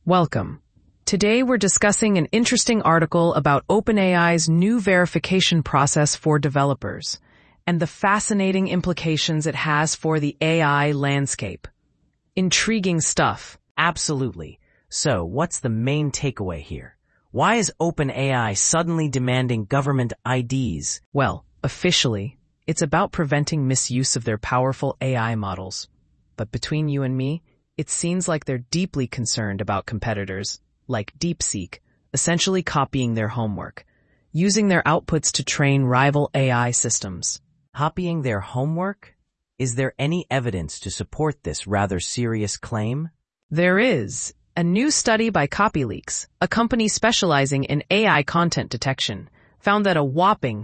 Welcome. Today we're discussing an interesting article about OpenAI's new verification process for developers and the fascinating implications it has for the AI landscape. Intriguing stuff. Absolutely. So, what's the main takeaway here? Why is OpenAI suddenly demanding government IDs? Well, officially, it's about preventing misuse of their powerful AI models. But between you and me, it seems like they're deeply concerned about competitors, like DeepSeek, essentially copying their homework, using their outputs to train rival AI systems. Copying their homework? Is there any evidence to support this rather serious claim? There is. A new study by CopyLeaks, a company specializing in AI content detection, found that a whopping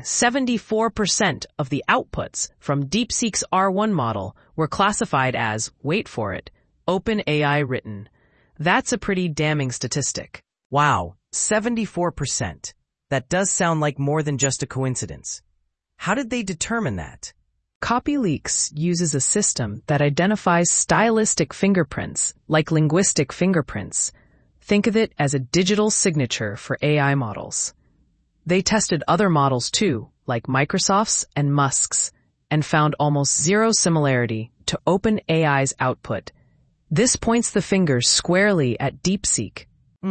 74% of the outputs from DeepSeek's R1 model were classified as, wait for it, OpenAI written. That's a pretty damning statistic. Wow, 74%. That does sound like more than just a coincidence. How did they determine that? CopyLeaks uses a system that identifies stylistic fingerprints, like linguistic fingerprints. Think of it as a digital signature for AI models. They tested other models too, like Microsoft's and Musk's, and found almost zero similarity to OpenAI's output. This points the fingers squarely at DeepSeek.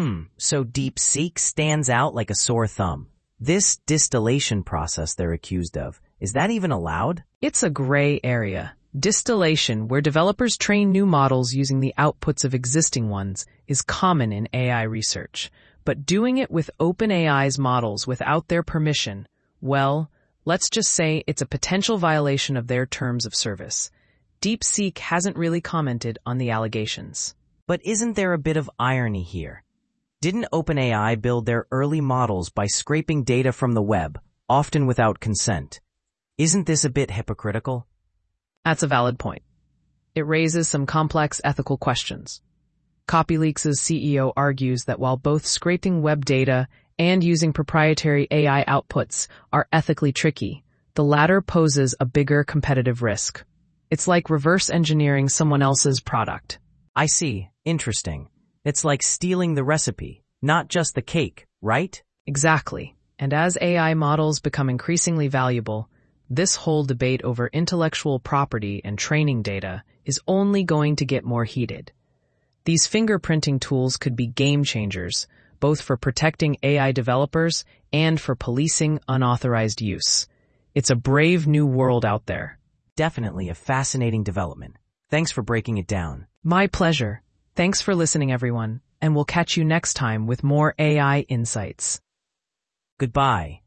So DeepSeek stands out like a sore thumb. This distillation process they're accused of, is that even allowed? It's a gray area. Distillation, where developers train new models using the outputs of existing ones, is common in AI research. But doing it with OpenAI's models without their permission, well, let's just say it's a potential violation of their terms of service. DeepSeek hasn't really commented on the allegations. But isn't there a bit of irony here? Didn't OpenAI build their early models by scraping data from the web, often without consent? Isn't this a bit hypocritical? That's a valid point. It raises some complex ethical questions. CopyLeaks' CEO argues that while both scraping web data and using proprietary AI outputs are ethically tricky, the latter poses a bigger competitive risk. It's like reverse engineering someone else's product. I see. Interesting. It's like stealing the recipe, not just the cake, right? Exactly. And as AI models become increasingly valuable, this whole debate over intellectual property and training data is only going to get more heated. These fingerprinting tools could be game changers, both for protecting AI developers and for policing unauthorized use. It's a brave new world out there. Definitely a fascinating development. Thanks for breaking it down. My pleasure. Thanks for listening, everyone, and we'll catch you next time with more AI insights. Goodbye.